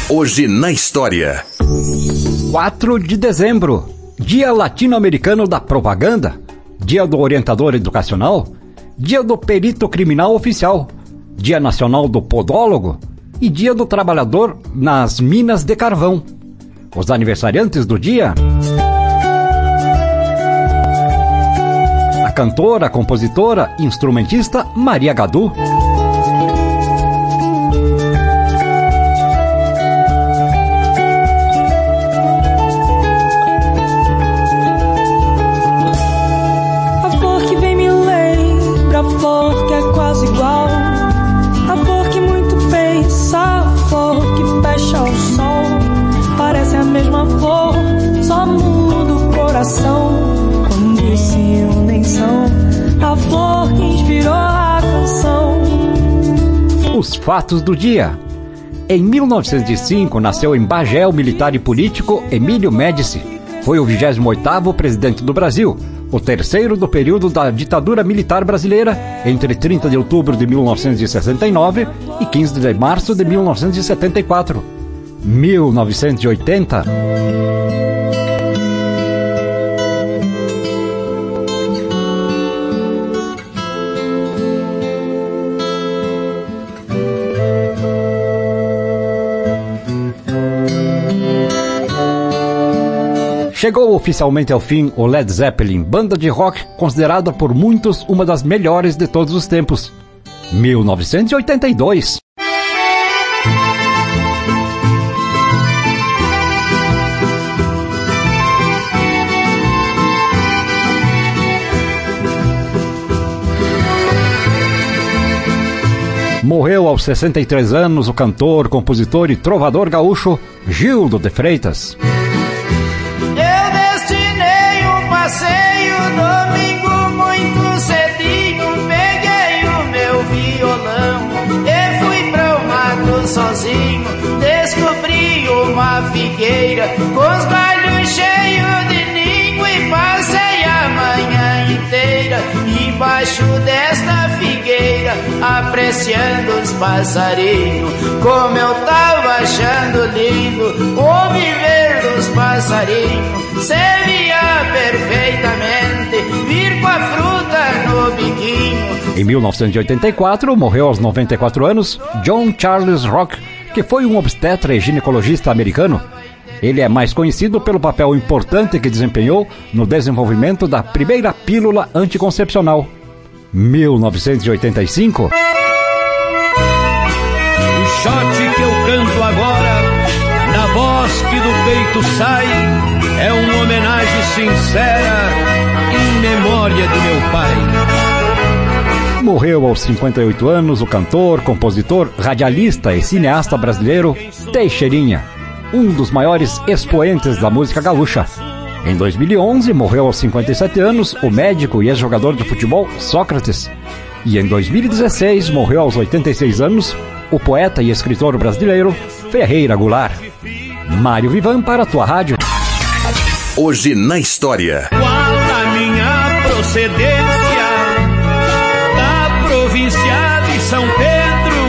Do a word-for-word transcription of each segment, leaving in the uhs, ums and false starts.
Hoje na história. quatro de dezembro, Dia Latino-Americano da Propaganda, Dia do Orientador Educacional, Dia do Perito Criminal Oficial, Dia Nacional do Podólogo e Dia do Trabalhador nas Minas de Carvão. Os aniversariantes do dia: a cantora, compositora e instrumentista Maria Gadu. A flor que é quase igual, a flor que muito pensa, a flor que fecha o sol. Parece a mesma flor, só muda o coração. Quando se unem são a flor que inspirou a canção. Os fatos do dia. Em mil novecentos e cinco nasceu em Bagé o militar e político Emílio Médici. Foi o vigésimo oitavo presidente do Brasil, o terceiro do período da ditadura militar brasileira, entre trinta de outubro de mil novecentos e sessenta e nove e quinze de março de mil novecentos e setenta e quatro. mil novecentos e oitenta. Chegou oficialmente ao fim o Led Zeppelin, banda de rock considerada por muitos uma das melhores de todos os tempos. mil novecentos e oitenta e dois. Morreu aos sessenta e três anos o cantor, compositor e trovador gaúcho Gildo de Freitas. Passeio domingo muito cedinho, peguei o meu violão e fui para o mato sozinho. Descobri uma figueira com os galhos cheios de ninho e passei a manhã inteira embaixo desta figueira, apreciando os passarinhos. Como eu tava achando lindo o viver dos passarinhos, se via perfeitamente vir com a fruta no biquinho. Em mil novecentos e oitenta e quatro, morreu aos noventa e quatro anos John Charles Rock, que foi um obstetra e ginecologista americano. Ele é mais conhecido pelo papel importante que desempenhou no desenvolvimento da primeira pílula anticoncepcional. mil novecentos e oitenta e cinco. O shot que eu canto agora, na voz que do peito sai, é uma homenagem sincera em memória de meu pai. Morreu aos cinquenta e oito anos o cantor, compositor, radialista e cineasta brasileiro Teixeirinha, um dos maiores expoentes da música gaúcha. Em dois mil e onze, morreu aos cinquenta e sete anos o médico e ex-jogador de futebol Sócrates. E em dois mil e dezesseis, morreu aos oitenta e seis anos o poeta e escritor brasileiro Ferreira Goulart. Mário Vivan para a tua rádio. Hoje na história. Qual a minha procedência da província de São Pedro,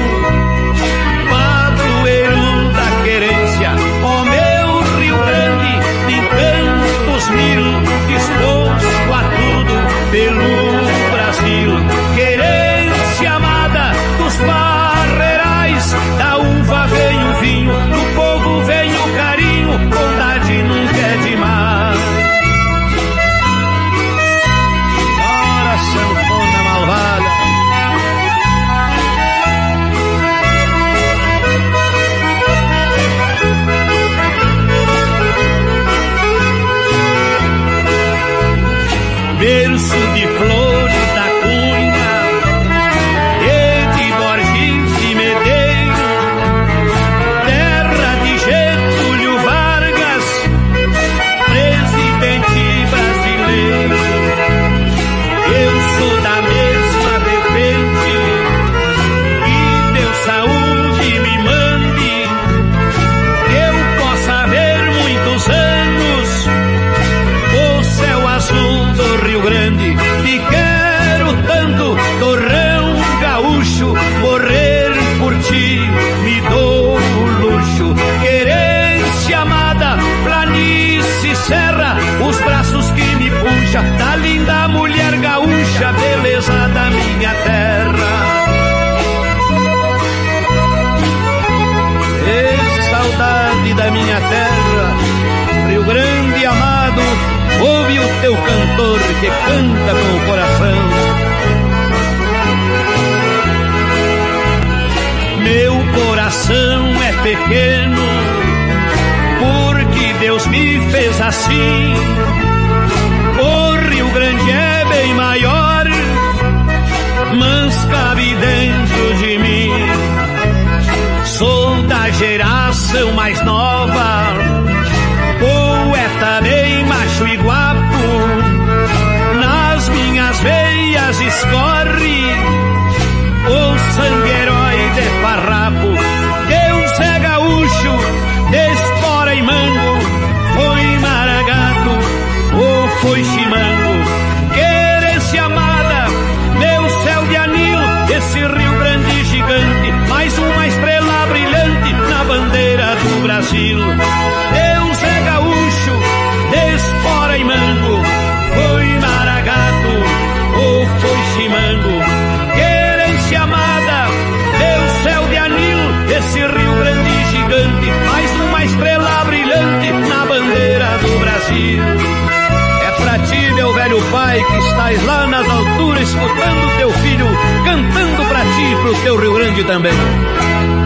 padroeiro da querência, ó meu Rio Grande, de tantos mil, disposto a tudo pelo Brasil. Querência amada dos barreirais, da uva vem o vinho, do povo vem o carinho, bondade nunca é demais. da minha terra. Rio Grande amado, ouve o teu cantor que canta com o coração. Meu coração é pequeno, porque Deus me fez assim. O Rio Grande é bem maior, mas cabe dentro de mim. Sou da geração mais nova, poeta bem macho e guapo. Nas minhas veias escorre o sangue herói de farrapo. Deus é gaúcho, de espora e mango, foi maragato ou foi chimango. Querência amada, meu céu de anil, esse Rio Grande gigante, mais uma estrela brilhante na bandeira do Brasil. Deus é gaúcho, de espora e mango, foi maragato ou foi chimango. Querência amada, meu céu de anil, esse Rio Grande gigante, mais uma estrela brilhante na bandeira do Brasil. É pra ti, meu velho pai, que estás lá nas alturas, escutando teu filho, cantando pra ti e pro teu Rio Grande também.